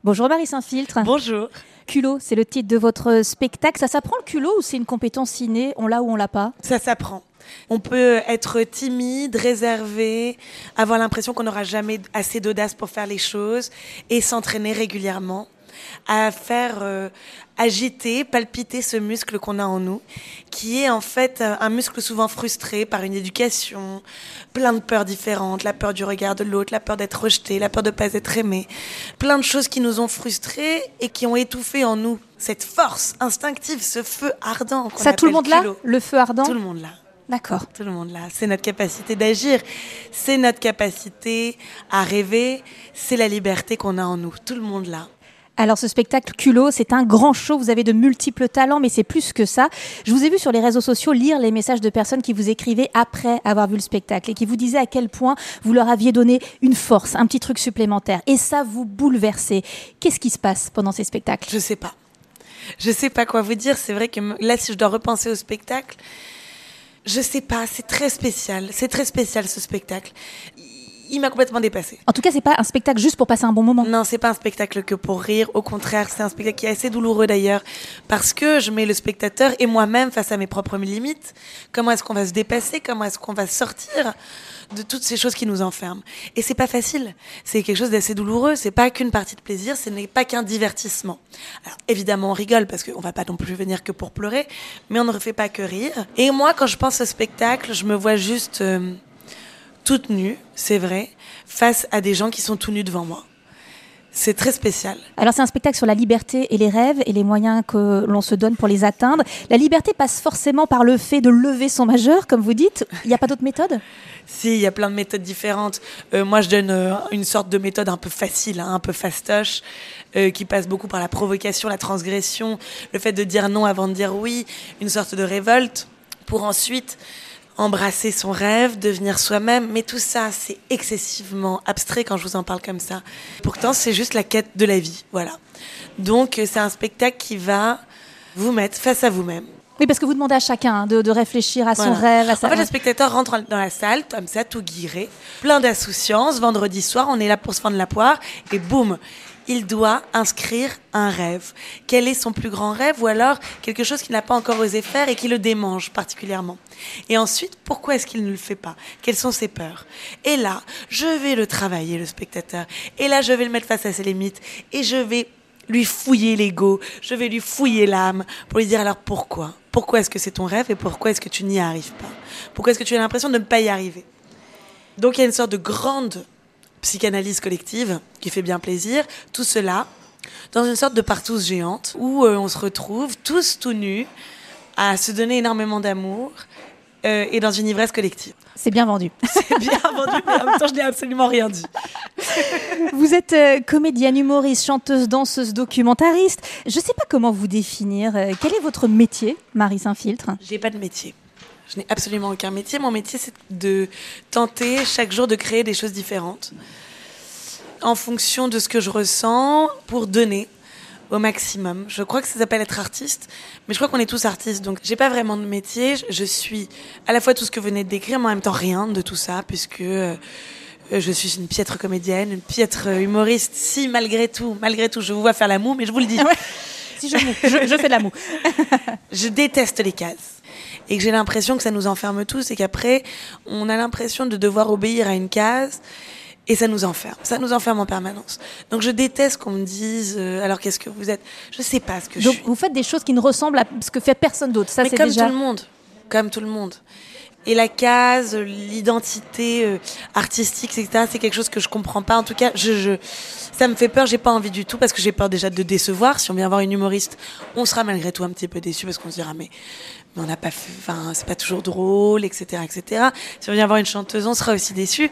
Bonjour Marie Saint-Filtre. Bonjour. Culot, c'est le titre de votre spectacle. Ça s'apprend le culot ou c'est une compétence innée? On l'a ou on l'a pas? Ça s'apprend. On peut être timide, réservé, avoir l'impression qu'on n'aura jamais assez d'audace pour faire les choses et s'entraîner régulièrement à faire agiter, palpiter ce muscle qu'on a en nous, qui est en fait un muscle souvent frustré par une éducation, plein de peurs différentes, la peur du regard de l'autre, la peur d'être rejeté, la peur de ne pas être aimé, plein de choses qui nous ont frustrés et qui ont étouffé en nous cette force instinctive, ce feu ardent qu'on Ça, tout le monde là? culot. Le feu ardent? Tout le monde là. D'accord. Tout le monde là. C'est notre capacité d'agir, c'est notre capacité à rêver, c'est la liberté qu'on a en nous. Tout le monde là. Alors ce spectacle Culot, c'est un grand show, vous avez de multiples talents, mais c'est plus que ça. Je vous ai vu sur les réseaux sociaux lire les messages de personnes qui vous écrivaient après avoir vu le spectacle et qui vous disaient à quel point vous leur aviez donné une force, un petit truc supplémentaire. Et ça vous bouleversait. Qu'est-ce qui se passe pendant ces spectacles? Je sais pas. Je sais pas quoi vous dire. C'est vrai que là, si je dois repenser au spectacle, je sais pas. C'est très spécial. C'est très spécial ce spectacle. Il m'a complètement dépassée. En tout cas, c'est pas un spectacle juste pour passer un bon moment. Non, c'est pas un spectacle que pour rire. Au contraire, c'est un spectacle qui est assez douloureux d'ailleurs, parce que je mets le spectateur et moi-même face à mes propres limites. Comment est-ce qu'on va se dépasser? Comment est-ce qu'on va sortir de toutes ces choses qui nous enferment? Et c'est pas facile. C'est quelque chose d'assez douloureux. C'est pas qu'une partie de plaisir. Ce n'est pas qu'un divertissement. Alors évidemment, on rigole parce qu'on va pas non plus venir que pour pleurer, mais on ne refait pas que rire. Et moi, quand je pense au spectacle, je me vois juste toute nue, c'est vrai, face à des gens qui sont tout nus devant moi. C'est très spécial. Alors c'est un spectacle sur la liberté et les rêves et les moyens que l'on se donne pour les atteindre. La liberté passe forcément par le fait de lever son majeur, comme vous dites. Il n'y a pas d'autre méthode? Si, il y a plein de méthodes différentes. Moi, je donne une sorte de méthode un peu facile, un peu fastoche, qui passe beaucoup par la provocation, la transgression, le fait de dire non avant de dire oui, une sorte de révolte, pour ensuite embrasser son rêve, devenir soi-même. Mais tout ça, c'est excessivement abstrait quand je vous en parle comme ça. Pourtant, c'est juste la quête de la vie, voilà. Donc, c'est un spectacle qui va vous mettre face à vous-même. Oui, parce que vous demandez à chacun de réfléchir à son rêve. À sa... En fait, le spectateur rentre dans la salle, comme ça, tout guiré, plein d'insouciance. Vendredi soir, on est là pour se fendre la poire. Et boum, il doit inscrire un rêve. Quel est son plus grand rêve? Ou alors quelque chose qu'il n'a pas encore osé faire et qui le démange particulièrement. Et ensuite, pourquoi est-ce qu'il ne le fait pas? Quelles sont ses peurs? Et là, je vais le travailler, le spectateur. Et là, je vais le mettre face à ses limites. Et je vais lui fouiller l'ego. Je vais lui fouiller l'âme pour lui dire alors pourquoi? Pourquoi est-ce que c'est ton rêve et pourquoi est-ce que tu n'y arrives pas? Pourquoi est-ce que tu as l'impression de ne pas y arriver? Donc, il y a une sorte de grande psychanalyse collective qui fait bien plaisir, tout cela dans une sorte de partouze géante où on se retrouve tous tout nus à se donner énormément d'amour et dans une ivresse collective. C'est bien vendu. C'est bien vendu, mais en même temps je n'ai absolument rien dit. Vous êtes comédienne, humoriste, chanteuse, danseuse, documentariste. Je ne sais pas comment vous définir. Quel est votre métier, Marie Saint-Filtre? J'ai pas de métier. Je n'ai absolument aucun métier. Mon métier, c'est de tenter chaque jour de créer des choses différentes en fonction de ce que je ressens pour donner au maximum. Je crois que ça s'appelle être artiste, mais je crois qu'on est tous artistes. Donc, j'ai pas vraiment de métier. Je suis à la fois tout ce que vous venez de décrire, mais en même temps rien de tout ça, puisque je suis une piètre comédienne, une piètre humoriste. Si, malgré tout, je vous vois faire la moue, mais je vous le dis. Ouais. Si je fais de la moue. Je déteste les cases. Et que j'ai l'impression que ça nous enferme tous et qu'après, on a l'impression de devoir obéir à une case et ça nous enferme. Ça nous enferme en permanence. Donc je déteste qu'on me dise alors qu'est-ce que vous êtes? Je sais pas ce que je suis. Donc vous faites des choses qui ne ressemblent à ce que fait personne d'autre. Ça, mais c'est comme déjà... tout le monde. Comme tout le monde. Et la case, l'identité artistique, etc., c'est quelque chose que je comprends pas. En tout cas, ça me fait peur, j'ai pas envie du tout, parce que j'ai peur déjà de décevoir. Si on vient voir une humoriste, on sera malgré tout un petit peu déçu, parce qu'on se dira, mais on n'a pas fait, enfin, c'est pas toujours drôle, etc., etc. Si on vient voir une chanteuse, on sera aussi déçu.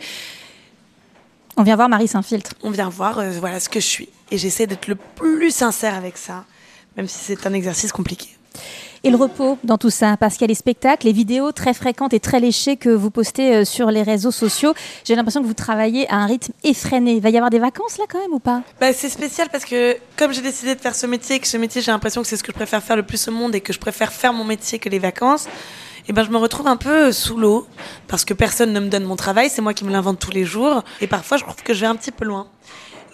On vient voir Marie Saint-Filtre. On vient voir, voilà ce que je suis. Et j'essaie d'être le plus sincère avec ça, même si c'est un exercice compliqué. Et le repos dans tout ça, parce qu'il y a les spectacles, les vidéos très fréquentes et très léchées que vous postez sur les réseaux sociaux. J'ai l'impression que vous travaillez à un rythme effréné. Il va y avoir des vacances là quand même ou pas? C'est spécial parce que comme j'ai décidé de faire ce métier, que ce métier j'ai l'impression que c'est ce que je préfère faire le plus au monde et que je préfère faire mon métier que les vacances, je me retrouve un peu sous l'eau parce que personne ne me donne mon travail, c'est moi qui me l'invente tous les jours et parfois je trouve que je vais un petit peu loin.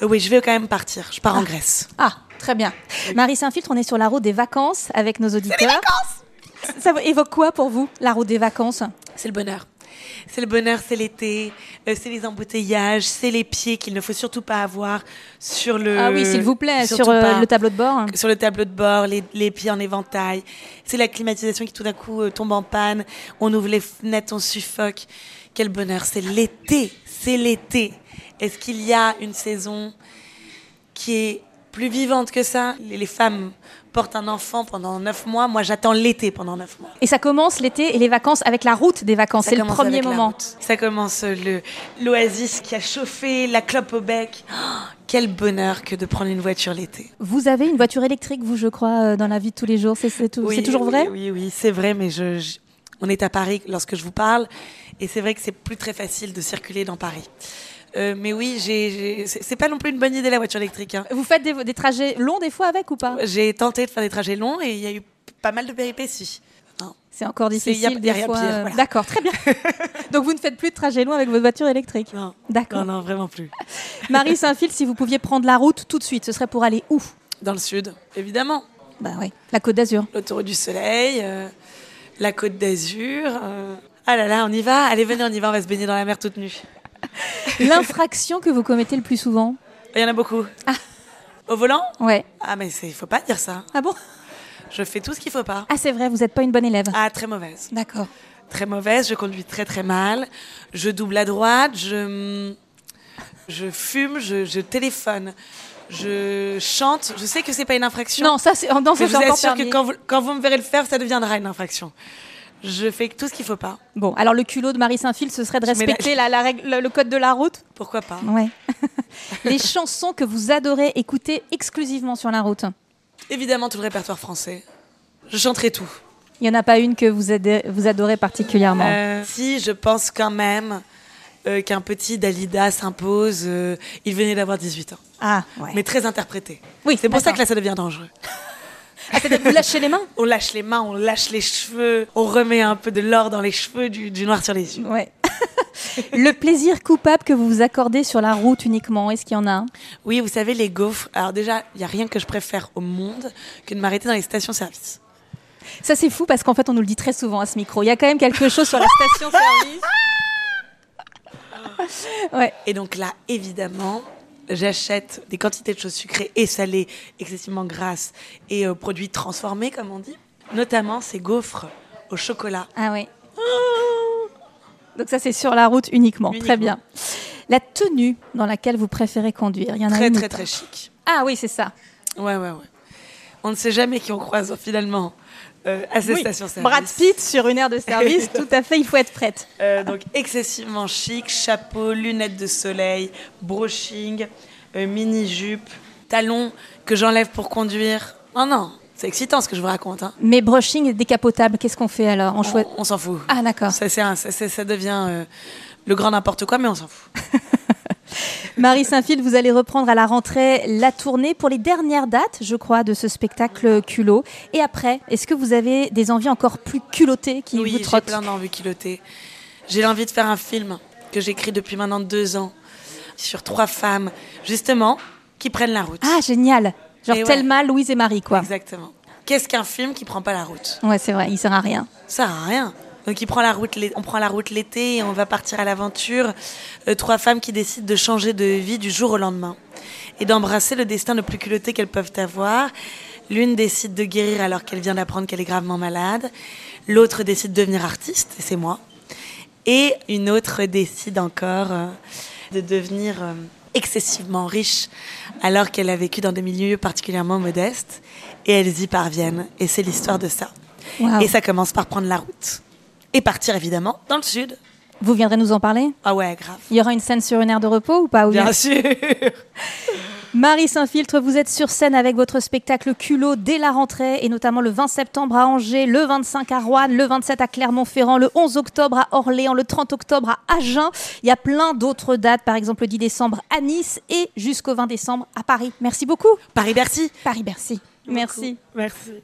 Oui, je vais quand même partir. Je pars en Grèce. Ah, très bien. Marie Saint-Filtre, on est sur la route des vacances avec nos auditeurs. C'est les vacances! Ça évoque quoi pour vous, la route des vacances? C'est le bonheur. C'est le bonheur, c'est l'été, c'est les embouteillages, c'est les pieds qu'il ne faut surtout pas avoir sur le... Ah oui, s'il vous plaît, sur le tableau de bord. Sur le tableau de bord, les pieds en éventail. C'est la climatisation qui tout d'un coup tombe en panne. On ouvre les fenêtres, on suffoque. Quel bonheur, c'est l'été, c'est l'été. Est-ce qu'il y a une saison qui est plus vivante que ça? Les femmes portent un enfant pendant 9 mois. Moi, j'attends l'été pendant 9 mois. Et ça commence l'été et les vacances avec la route des vacances. C'est le premier moment. Ça commence l'oasis qui a chauffé, la clope au bec. Oh, quel bonheur que de prendre une voiture l'été. Vous avez une voiture électrique, vous, je crois, dans la vie de tous les jours. C'est toujours vrai? Oui, c'est vrai, mais on est à Paris lorsque je vous parle. Et c'est vrai que c'est plus très facile de circuler dans Paris. Mais oui, c'est pas non plus une bonne idée la voiture électrique. Hein. Vous faites des trajets longs des fois avec ou pas? J'ai tenté de faire des trajets longs et il y a eu pas mal de péripéties. C'est encore difficile y a des fois. Pire, voilà. D'accord, très bien. Donc vous ne faites plus de trajets longs avec votre voiture électrique? Non. D'accord. Non, vraiment plus. Marie Saint-Filtre, si vous pouviez prendre la route tout de suite, ce serait pour aller où? Dans le sud, évidemment. Bah oui, la Côte d'Azur. L'autoroute du Soleil, la Côte d'Azur. Ah là là, on y va. Allez, venez, on y va. On va se baigner dans la mer toute nue. L'infraction que vous commettez le plus souvent? Il y en a beaucoup. Ah. Au volant? Ouais. Ah, mais il faut pas dire ça. Ah bon? Je fais tout ce qu'il faut pas. Ah, c'est vrai, vous n'êtes pas une bonne élève. Ah, très mauvaise. D'accord. Très mauvaise, je conduis très très mal. Je double à droite, je fume, je téléphone. Je chante. Je sais que c'est pas une infraction. Non, ça c'est encore permis. Je vous assure que quand vous me verrez le faire, ça deviendra une infraction. Je fais tout ce qu'il faut pas. Bon, alors le culot de Marie Saint-Filtre, ce serait de respecter la règle, le code de la route. Pourquoi pas? Ouais. Les chansons que vous adorez écouter exclusivement sur la route? Évidemment, tout le répertoire français. Je chanterai tout. Il n'y en a pas une que vous adorez particulièrement? Si, je pense quand même qu'un petit Dalida s'impose. Il venait d'avoir 18 ans. Ah, ouais. Mais très interprété. Oui, c'est pour ça que là, ça devient dangereux. Ah, c'est-à-dire que vous lâchez les mains? On lâche les mains, on lâche les cheveux, on remet un peu de l'or dans les cheveux, du noir sur les yeux. Ouais. Le plaisir coupable que vous vous accordez sur la route uniquement, est-ce qu'il y en a un? Oui, vous savez, les gaufres. Alors déjà, il n'y a rien que je préfère au monde que de m'arrêter dans les stations-service. Ça, c'est fou parce qu'en fait, on nous le dit très souvent à ce micro. Il y a quand même quelque chose sur la station-service. Ouais. Et donc là, évidemment, j'achète des quantités de choses sucrées et salées, excessivement grasses et produits transformés, comme on dit. Notamment ces gaufres au chocolat. Ah oui. Donc ça, c'est sur la route uniquement. Très bien. La tenue dans laquelle vous préférez conduire, il y en a une très chic. Ah oui, c'est ça. Ouais. On ne sait jamais qui on croise finalement à ces stations-service. Brad Pitt sur une aire de service, tout à fait, il faut être prête. Donc excessivement chic, chapeau, lunettes de soleil, brushing, mini-jupe, talons que j'enlève pour conduire. Non, c'est excitant ce que je vous raconte. Hein. Mais brushing est décapotable, qu'est-ce qu'on fait alors? On s'en fout. Ah d'accord. Ça devient le grand n'importe quoi, mais on s'en fout. Marie Saint-Filtre, vous allez reprendre à la rentrée la tournée pour les dernières dates, je crois, de ce spectacle culot. Et après, est-ce que vous avez des envies encore plus culottées qui vous trottent? Oui, j'ai plein d'envies culottées. J'ai envie de faire un film que j'écris depuis maintenant 2 ans sur 3 femmes, justement, qui prennent la route. Ah, génial. Genre Thelma, Louise et Marie, quoi. Exactement. Qu'est-ce qu'un film qui prend pas la route? Ouais, c'est vrai, il sert à rien. Ça sert à rien. Donc on prend la route l'été et on va partir à l'aventure. 3 femmes qui décident de changer de vie du jour au lendemain et d'embrasser le destin le plus culotté qu'elles peuvent avoir. L'une décide de guérir alors qu'elle vient d'apprendre qu'elle est gravement malade. L'autre décide de devenir artiste, et c'est moi. Et une autre décide encore de devenir excessivement riche alors qu'elle a vécu dans des milieux particulièrement modestes. Et elles y parviennent. Et c'est l'histoire de ça. Wow. Et ça commence par prendre la route. Et partir, évidemment, dans le sud. Vous viendrez nous en parler? Ah ouais, grave. Il y aura une scène sur une aire de repos ou pas? Bien sûr. Marie Saint-Filtre, vous êtes sur scène avec votre spectacle Culot dès la rentrée, et notamment le 20 septembre à Angers, le 25 à Roanne, le 27 à Clermont-Ferrand, le 11 octobre à Orléans, le 30 octobre à Agen. Il y a plein d'autres dates, par exemple le 10 décembre à Nice et jusqu'au 20 décembre à Paris. Merci beaucoup. Paris-Bercy. Paris-Bercy. Merci. Merci.